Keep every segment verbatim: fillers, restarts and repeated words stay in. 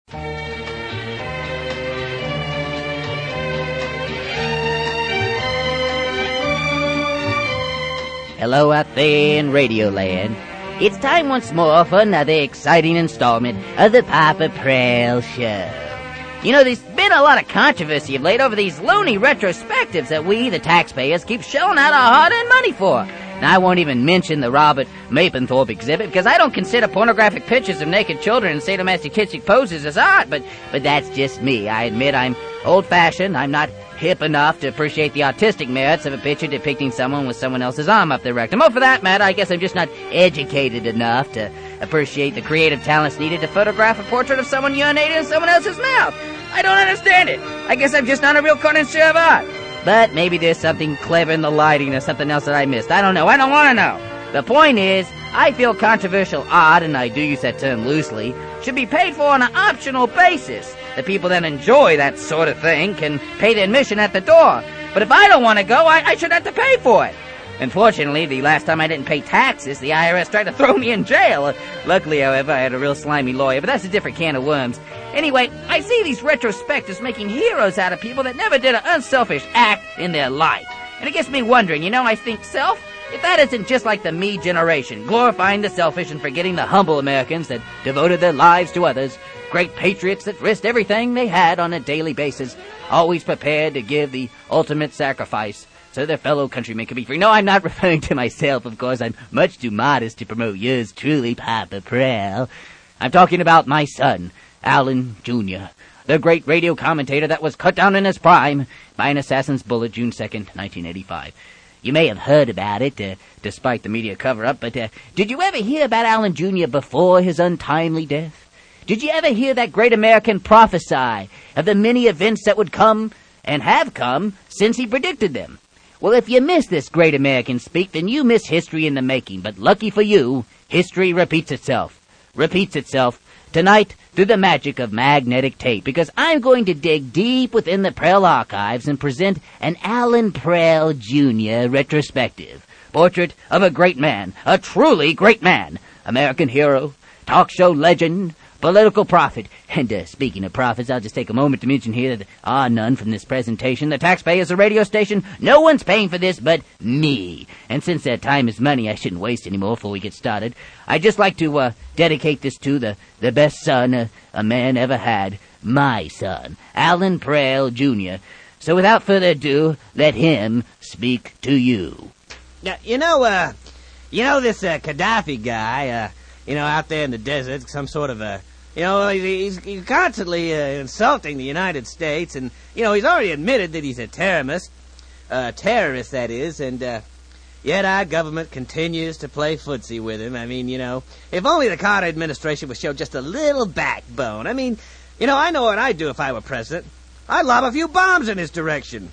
Hello out there in Radioland. It's time once more for another exciting installment of the Papa Prell Show. You know, there's been a lot of controversy of late over these loony retrospectives that we, the taxpayers, keep shelling out our hard-earned money for. Now, I won't even mention the Robert Mapplethorpe exhibit, because I don't consider pornographic pictures of naked children in sadomasochistic poses as art, but, but that's just me. I admit I'm old-fashioned. I'm not hip enough to appreciate the artistic merits of a picture depicting someone with someone else's arm up their rectum. Oh, for that matter, I guess I'm just not educated enough to appreciate the creative talents needed to photograph a portrait of someone urinating in someone else's mouth. I don't understand it. I guess I'm just not a real connoisseur of art. But maybe there's something clever in the lighting or something else that I missed. I don't know. I don't want to know. The point is, I feel controversial art, and I do use that term loosely, should be paid for on an optional basis. The people that enjoy that sort of thing can pay their admission at the door. But if I don't want to go, I, I should have to pay for it. Unfortunately, the last time I didn't pay taxes, the I R S tried to throw me in jail. Luckily, however, I had a real slimy lawyer, but that's a different can of worms. Anyway, I see these retrospectives making heroes out of people that never did an unselfish act in their life. And it gets me wondering, you know, I think, self, if that isn't just like the me generation, glorifying the selfish and forgetting the humble Americans that devoted their lives to others, great patriots that risked everything they had on a daily basis, always prepared to give the ultimate sacrifice so their fellow countrymen could be free. No, I'm not referring to myself, of course. I'm much too modest to promote yours truly, Papa Prell. I'm talking about my son, Alan Junior, the great radio commentator that was cut down in his prime by an assassin's bullet June second, nineteen eighty-five. You may have heard about it, uh, despite the media cover-up, but uh, did you ever hear about Alan Junior before his untimely death? Did you ever hear that great American prophesy of the many events that would come and have come since he predicted them? Well, if you miss this great American speak, then you miss history in the making. But lucky for you, history repeats itself. Repeats itself tonight through the magic of magnetic tape, because I'm going to dig deep within the Prell archives and present an Alan Prell Junior retrospective. Portrait of a great man, a truly great man, American hero, talk show legend, political prophet. And uh, speaking of prophets, I'll just take a moment to mention here that there are none from this presentation. The taxpayers of the radio station, no one's paying for this but me. And since that time is money, I shouldn't waste any more before we get started. I'd just like to uh, dedicate this to the, the best son uh, a man ever had, my son, Alan Prell Junior So without further ado, let him speak to you. Yeah, you know, uh, you know this uh, Gaddafi guy, uh, you know, out there in the desert, some sort of a, you know, he's, he's constantly uh, insulting the United States, and, you know, he's already admitted that he's a terrorist, uh, terrorist, that is, and, uh, yet our government continues to play footsie with him. I mean, you know, if only the Carter administration would show just a little backbone. I mean, you know, I know what I'd do if I were president. I'd lob a few bombs in his direction.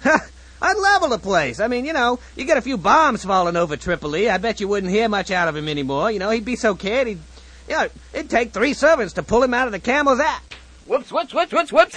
I'd level the place. I mean, you know, you get a few bombs falling over Tripoli, I bet you wouldn't hear much out of him anymore. You know, he'd be so scared, he'd, you know, it'd take three servants to pull him out of the camel's ass. Whoops, whoops, whoops, whoops, whoops.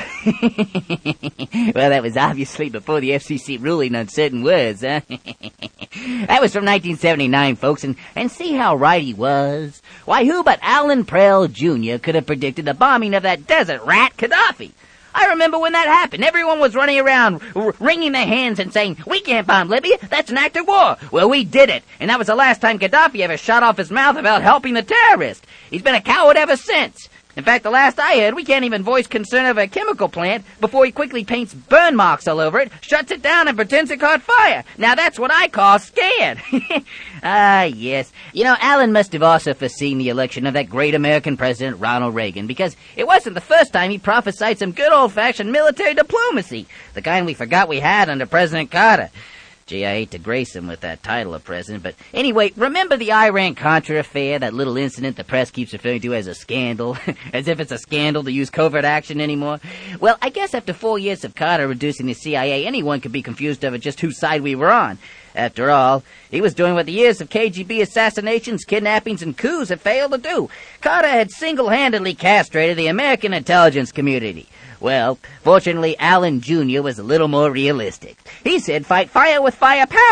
Well, that was obviously before the F C C ruling on certain words, huh? That was from nineteen seventy-nine, folks, and, and see how right he was. Why, who but Alan Prell Junior could have predicted the bombing of that desert rat, Gaddafi? I remember when that happened. Everyone was running around, r- wringing their hands and saying, "We can't bomb Libya. That's an act of war." Well, we did it. And that was the last time Gaddafi ever shot off his mouth about helping the terrorists. He's been a coward ever since. In fact, the last I heard, we can't even voice concern over a chemical plant before he quickly paints burn marks all over it, shuts it down, and pretends it caught fire. Now that's what I call scared. Ah, yes. You know, Alan must have also foreseen the election of that great American president, Ronald Reagan, because it wasn't the first time he prophesied some good old-fashioned military diplomacy, the kind we forgot we had under President Carter. Gee, I hate to grace him with that title of president, but anyway, remember the Iran-Contra affair, that little incident the press keeps referring to as a scandal, as if it's a scandal to use covert action anymore? Well, I guess after four years of Carter reducing the C I A, anyone could be confused over just whose side we were on. After all, he was doing what the years of K G B assassinations, kidnappings, and coups had failed to do. Carter had single-handedly castrated the American intelligence community. Well, fortunately, Alan Junior was a little more realistic. He said fight fire with firepower,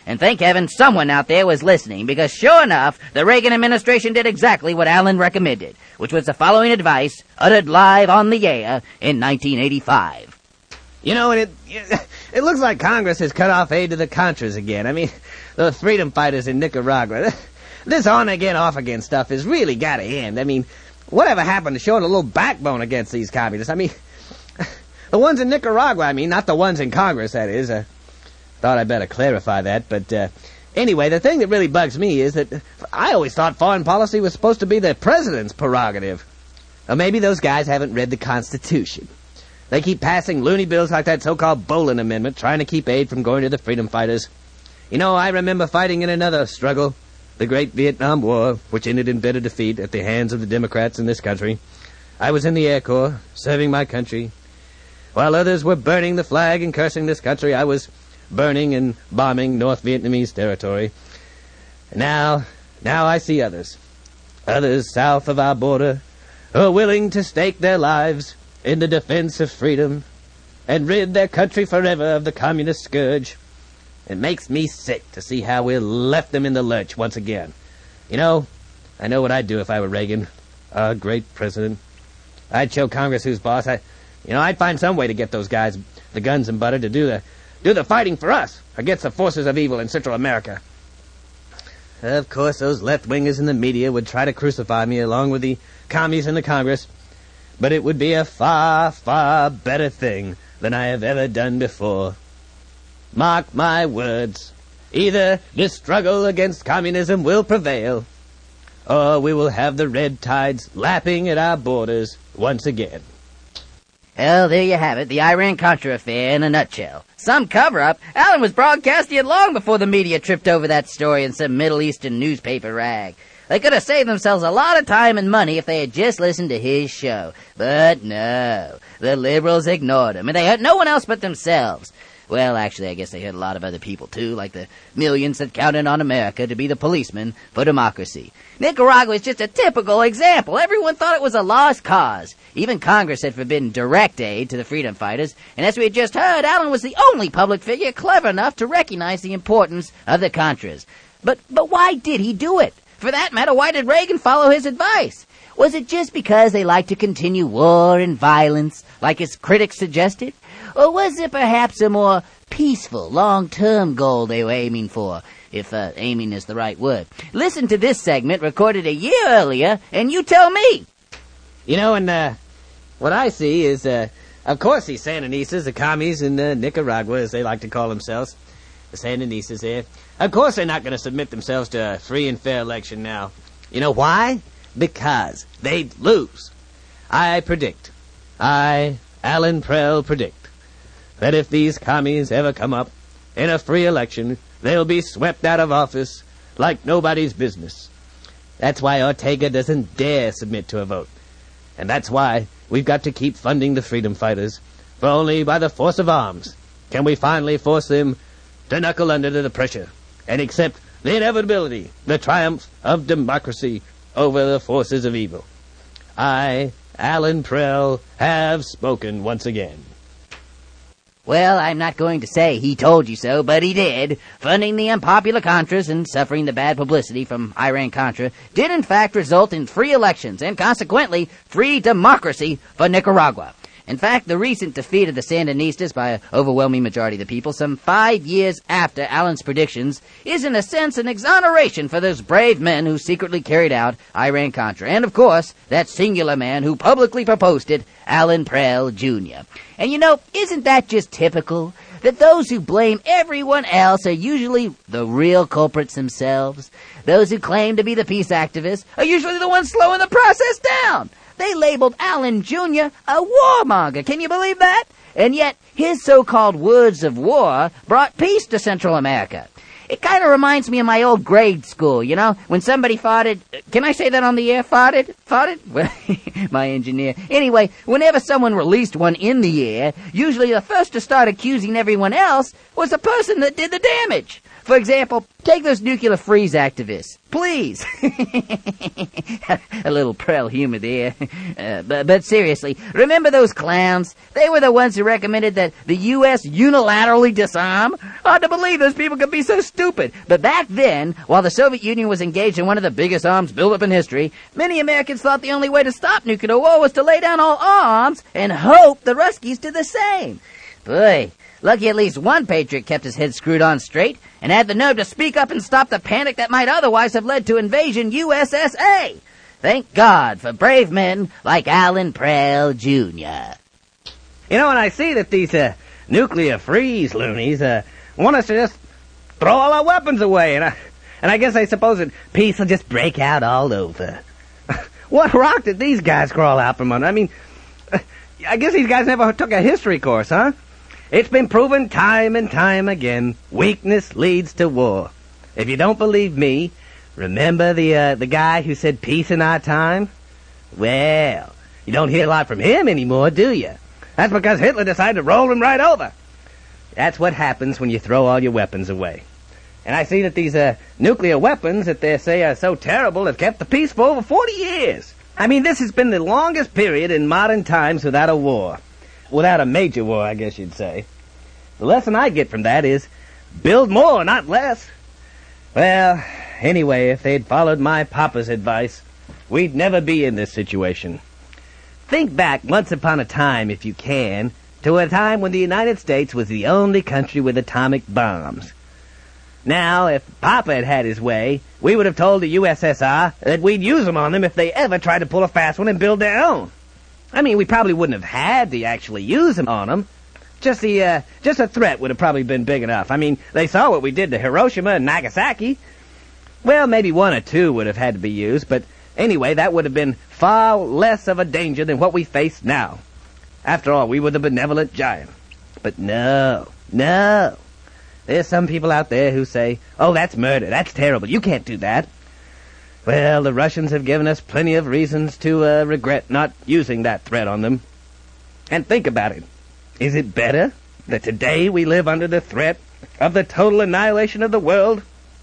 And thank heaven someone out there was listening, because sure enough, the Reagan administration did exactly what Allen recommended, which was the following advice uttered live on the air in nineteen eighty-five. You know, and it it looks like Congress has cut off aid to the Contras again. I mean, the freedom fighters in Nicaragua. This on-again, off-again stuff has really got to end. I mean, whatever happened to showing a little backbone against these communists? I mean, the ones in Nicaragua, I mean, not the ones in Congress, that is. Uh, thought I'd better clarify that, but uh, anyway, the thing that really bugs me is that I always thought foreign policy was supposed to be the president's prerogative. Or maybe those guys haven't read the Constitution. They keep passing loony bills like that so-called Bolin Amendment, trying to keep aid from going to the freedom fighters. You know, I remember fighting in another struggle, the Great Vietnam War, which ended in bitter defeat at the hands of the Democrats in this country. I was in the Air Corps, serving my country. While others were burning the flag and cursing this country, I was burning and bombing North Vietnamese territory. Now, now I see others. Others south of our border who are willing to stake their lives in the defense of freedom and rid their country forever of the communist scourge. It makes me sick to see how we left them in the lurch once again. You know, I know what I'd do if I were Reagan, our great president. I'd show Congress who's boss. I, you know, I'd find some way to get those guys, the guns and butter, to do the do the fighting for us against the forces of evil in Central America. Of course, those left-wingers in the media would try to crucify me along with the commies in the Congress, but it would be a far, far better thing than I have ever done before. Mark my words, either this struggle against communism will prevail, or we will have the red tides lapping at our borders once again. Well, there you have it, the Iran-Contra affair in a nutshell. Some cover-up. Allen was broadcasting it long before the media tripped over that story in some Middle Eastern newspaper rag. They could have saved themselves a lot of time and money if they had just listened to his show. But no, the liberals ignored him, and they heard no one else but themselves. Well, actually, I guess they heard a lot of other people, too, like the millions that counted on America to be the policeman for democracy. Nicaragua is just a typical example. Everyone thought it was a lost cause. Even Congress had forbidden direct aid to the freedom fighters, and as we had just heard, Allen was the only public figure clever enough to recognize the importance of the Contras. But, but why did he do it? For that matter, why did Reagan follow his advice? Was it just because they liked to continue war and violence, like his critics suggested? Or was it perhaps a more peaceful, long-term goal they were aiming for, if uh, aiming is the right word? Listen to this segment recorded a year earlier, and you tell me. You know, and uh, what I see is, uh, of course, these Sandinistas, the commies in uh, Nicaragua, as they like to call themselves, the Sandinistas there, of course they're not going to submit themselves to a free and fair election now. You know why? Because they'd lose. I predict, I, Allen Prell, predict, that if these commies ever come up in a free election, they'll be swept out of office like nobody's business. That's why Ortega doesn't dare submit to a vote. And that's why we've got to keep funding the freedom fighters, for only by the force of arms can we finally force them to knuckle under to the pressure and accept the inevitability, the triumph of democracy over the forces of evil. I, Allen Prell, have spoken once again. Well, I'm not going to say he told you so, but he did. Funding the unpopular Contras and suffering the bad publicity from Iran-Contra did in fact result in free elections and consequently free democracy for Nicaragua. In fact, the recent defeat of the Sandinistas by an overwhelming majority of the people, some five years after Allen's predictions, is in a sense an exoneration for those brave men who secretly carried out Iran-Contra. And, of course, that singular man who publicly proposed it, Allen Prell, Junior And, you know, isn't that just typical? That those who blame everyone else are usually the real culprits themselves. Those who claim to be the peace activists are usually the ones slowing the process down. They labeled Allen Junior a warmonger. Can you believe that? And yet, his so-called words of war brought peace to Central America. It kind of reminds me of my old grade school, you know, when somebody farted. Can I say that on the air? Farted? Farted? Well, my engineer. Anyway, whenever someone released one in the air, usually the first to start accusing everyone else was the person that did the damage. For example, take those nuclear freeze activists. Please. A little Prel humor there. Uh, but, but seriously, remember those clowns? They were the ones who recommended that the U S unilaterally disarm? Hard to believe those people could be so stupid. But back then, while the Soviet Union was engaged in one of the biggest arms buildup in history, many Americans thought the only way to stop nuclear war was to lay down all arms and hope the Ruskies did the same. Boy, lucky at least one patriot kept his head screwed on straight and had the nerve to speak up and stop the panic that might otherwise have led to invasion U S S A. Thank God for brave men like Alan Prell, Junior You know, when I see that these uh, nuclear freeze loonies uh, want us to just throw all our weapons away, and I, and I guess I suppose that peace will just break out all over. What rock did these guys crawl out from under? I mean, I guess these guys never took a history course, huh? It's been proven time and time again, weakness leads to war. If you don't believe me, remember the uh, the guy who said peace in our time? Well, you don't hear a lot from him anymore, do you? That's because Hitler decided to roll him right over. That's what happens when you throw all your weapons away. And I see that these uh, nuclear weapons that they say are so terrible have kept the peace for over forty years. I mean, this has been the longest period in modern times without a war. Without a major war, I guess you'd say. The lesson I get from that is, build more, not less. Well, anyway, if they'd followed my papa's advice, we'd never be in this situation. Think back once upon a time, if you can, to a time when the United States was the only country with atomic bombs. Now, if Papa had had his way, we would have told the U S S R that we'd use them on them if they ever tried to pull a fast one and build their own. I mean, we probably wouldn't have had to actually use them on them. Just the, uh, just a threat would have probably been big enough. I mean, they saw what we did to Hiroshima and Nagasaki. Well, maybe one or two would have had to be used, but anyway, that would have been far less of a danger than what we face now. After all, we were the benevolent giant. But no, no. There's some people out there who say, oh, that's murder, that's terrible, you can't do that. Well, the Russians have given us plenty of reasons to uh, regret not using that threat on them. And think about it. Is it better that today we live under the threat of the total annihilation of the world?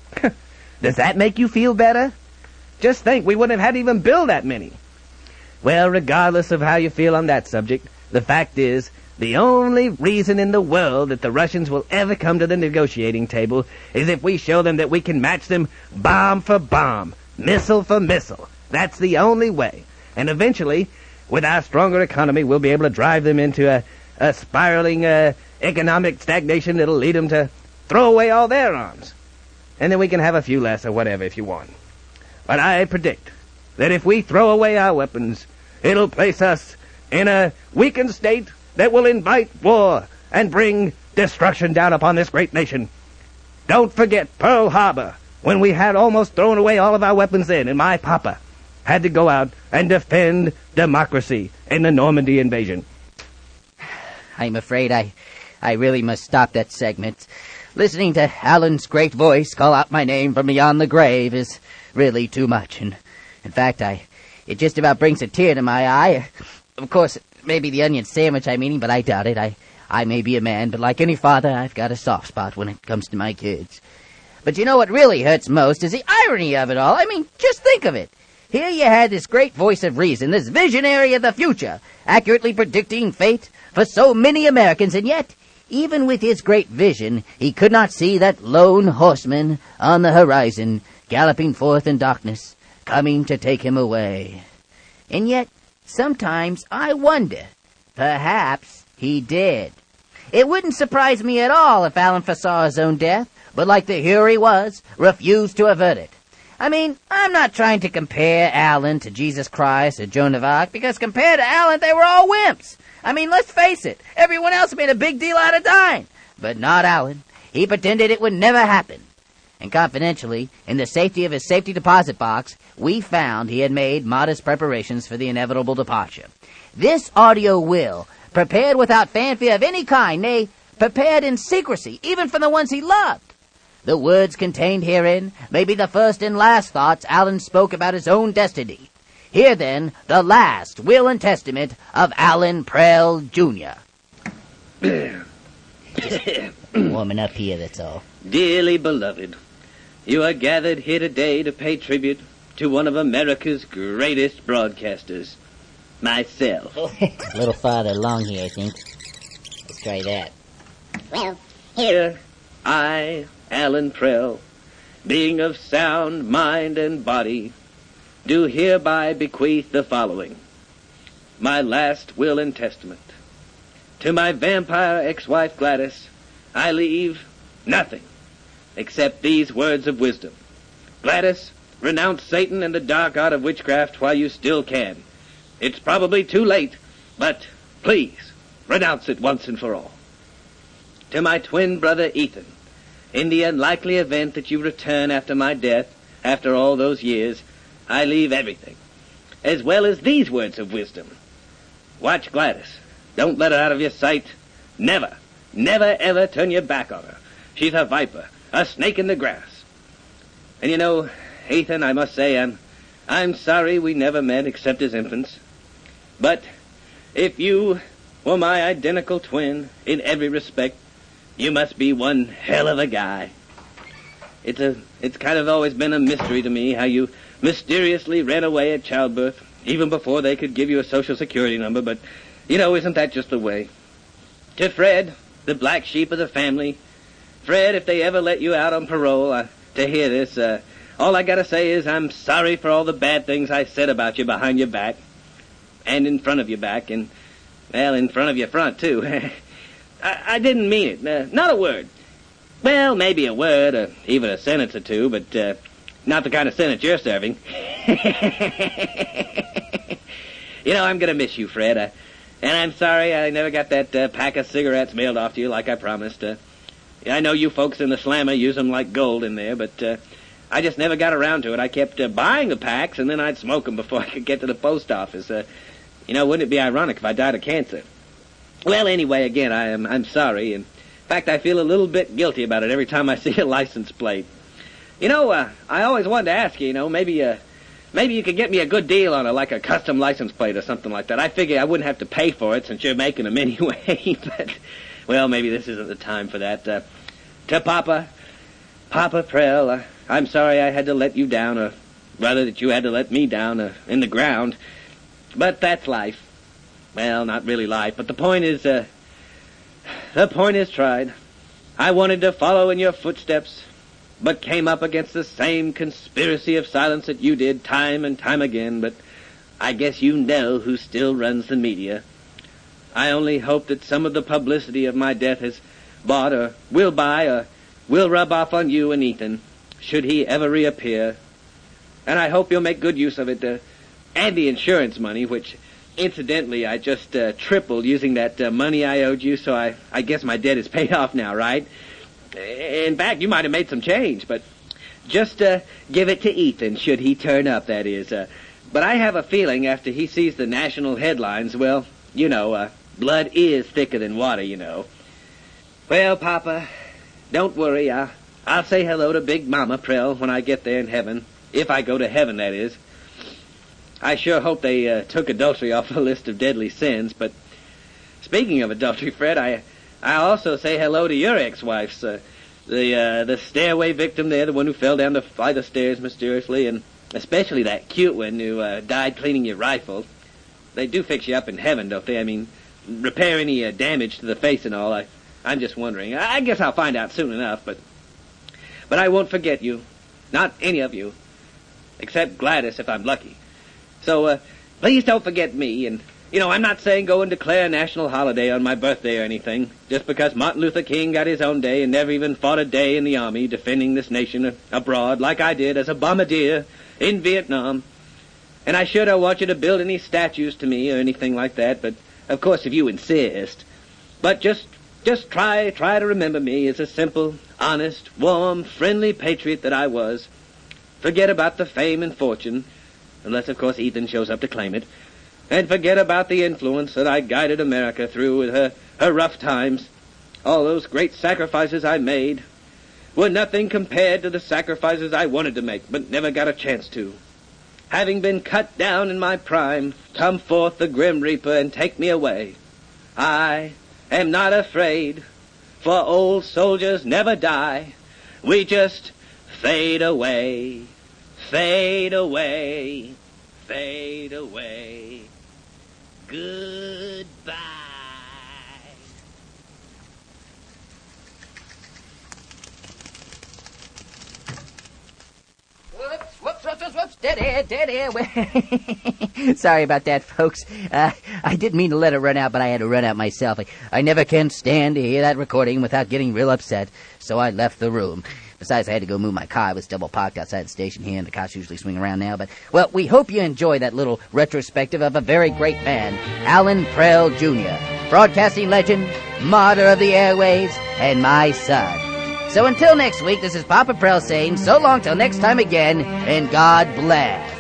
Does that make you feel better? Just think, we wouldn't have had to even build that many. Well, regardless of how you feel on that subject, the fact is, the only reason in the world that the Russians will ever come to the negotiating table is if we show them that we can match them bomb for bomb, missile for missile. That's the only way. And eventually, with our stronger economy, we'll be able to drive them into a, a spiraling uh, economic stagnation that'll lead them to throw away all their arms. And then we can have a few less or whatever if you want. But I predict that if we throw away our weapons, it'll place us in a weakened state that will invite war and bring destruction down upon this great nation. Don't forget Pearl Harbor, when we had almost thrown away all of our weapons then, and my papa had to go out and defend democracy in the Normandy invasion. I'm afraid I, I really must stop that segment. Listening to Alan's great voice call out my name from beyond the grave is really too much, and in fact, I, it just about brings a tear to my eye. Of course, maybe the onion sandwich I'm eating, but I doubt it. I, I may be a man, but like any father, I've got a soft spot when it comes to my kids. But you know what really hurts most is the irony of it all. I mean, just think of it. Here you had this great voice of reason, this visionary of the future, accurately predicting fate for so many Americans, and yet, even with his great vision, he could not see that lone horseman on the horizon, galloping forth in darkness, coming to take him away. And yet, sometimes I wonder, perhaps he did. It wouldn't surprise me at all if Alan foresaw his own death, but like the hero he was, refused to avert it. I mean, I'm not trying to compare Alan to Jesus Christ or Joan of Arc, because compared to Alan, they were all wimps. I mean, let's face it, everyone else made a big deal out of dying. But not Alan. He pretended it would never happen. And confidentially, in the safety of his safety deposit box, we found he had made modest preparations for the inevitable departure. This audio will, prepared without fanfare of any kind, nay, prepared in secrecy, even from the ones he loved. The words contained herein may be the first and last thoughts Alan spoke about his own destiny. Here, then, the last will and testament of Alan Prell, Junior Just warming up here, that's all. dearly beloved, you are gathered here today to pay tribute to one of America's greatest broadcasters, myself. A little farther along here, I think. Let's try that. Well, here, I, Alan Prell, being of sound mind and body, do hereby bequeath the following. My last will and testament. To my vampire ex-wife Gladys, I leave nothing except these words of wisdom. Gladys, renounce Satan and the dark art of witchcraft while you still can. It's probably too late, but please, renounce it once and for all. To my twin brother Ethan, in the unlikely event that you return after my death, after all those years, I leave everything, as well as these words of wisdom. Watch Gladys. Don't let her out of your sight. Never, never, ever turn your back on her. She's a viper, a snake in the grass. And you know, Ethan, I must say, I'm, I'm sorry we never met except as infants. But if you were my identical twin in every respect, you must be one hell of a guy. It's a, it's kind of always been a mystery to me how you mysteriously ran away at childbirth, even before they could give you a social security number, but, you know, isn't that just the way? To Fred, the black sheep of the family, Fred, if they ever let you out on parole, uh, to hear this, uh, all I gotta say is I'm sorry for all the bad things I said about you behind your back, and in front of your back, and, well, in front of your front, too. I, I didn't mean it, uh, not a word. Well, maybe a word, or even a sentence or two, but, uh, not the kind of sentence you're serving. You know, I'm gonna miss you, Fred, uh, and I'm sorry I never got that uh, pack of cigarettes mailed off to you like I promised. Uh, I know you folks in the slammer use them like gold in there, but uh, I just never got around to it. I kept uh, buying the packs, and then I'd smoke them before I could get to the post office. Uh, you know, wouldn't it be ironic if I died of cancer? Well, anyway, again, I am, I'm sorry. In fact, I feel a little bit guilty about it every time I see a license plate. You know, uh, I always wanted to ask you, you know, maybe uh, maybe you could get me a good deal on a, like a custom license plate or something like that. I figure I wouldn't have to pay for it since you're making them anyway. But, well, maybe this isn't the time for that. Uh, to Papa, Papa Prell, uh, I'm sorry I had to let you down, or rather that you had to let me down uh, in the ground. But that's life. Well, not really life, but the point is, uh, the point is tried. I wanted to follow in your footsteps, but came up against the same conspiracy of silence that you did time and time again, but I guess you know who still runs the media. I only hope that some of the publicity of my death has bought or will buy or will rub off on you and Ethan, should he ever reappear. And I hope you'll make good use of it, uh, and the insurance money, which, incidentally, I just uh, tripled using that uh, money I owed you, so I, I guess my debt is paid off now, right? In fact, you might have made some change, but just uh, give it to Ethan, should he turn up, that is. Uh, but I have a feeling after he sees the national headlines, well, you know, uh, blood is thicker than water, you know. Well, Papa, don't worry. I, I'll say hello to Big Mama Prell when I get there in heaven. If I go to heaven, that is. I sure hope they uh, took adultery off the list of deadly sins, but speaking of adultery, Fred, I... I also say hello to your ex-wives, uh, the uh, the stairway victim there, the one who fell down the flight of stairs mysteriously, and especially that cute one who uh, died cleaning your rifle. They do fix you up in heaven, don't they? I mean, repair any uh, damage to the face and all. I, I'm just wondering. I, I guess I'll find out soon enough, but but I won't forget you. Not any of you. Except Gladys, if I'm lucky. So, uh, please don't forget me, and... You know, I'm not saying go and declare a national holiday on my birthday or anything, just because Martin Luther King got his own day and never even fought a day in the army defending this nation abroad like I did as a bombardier in Vietnam. And I sure don't want you to build any statues to me or anything like that, but of course if you insist. But just, just try, try to remember me as a simple, honest, warm, friendly patriot that I was. Forget about the fame and fortune, unless of course Ethan shows up to claim it. And forget about the influence that I guided America through with her, her rough times. All those great sacrifices I made were nothing compared to the sacrifices I wanted to make, but never got a chance to. Having been cut down in my prime, come forth the Grim Reaper and take me away. I am not afraid, for old soldiers never die, we just fade away, fade away, fade away. Goodbye. Whoops, whoops, whoops, whoops, whoops, dead air, dead air. Sorry about that, folks. Uh, I didn't mean to let it run out, but I had to run out myself. I, I never can stand to hear that recording without getting real upset, so I left the room. Besides, I had to go move my car. It was double parked outside the station here, and the cars usually swing around now. But, well, we hope you enjoy that little retrospective of a very great man, Alan Prell Junior, broadcasting legend, martyr of the airwaves, and my son. So until next week, this is Papa Prell saying so long till next time again, and God bless.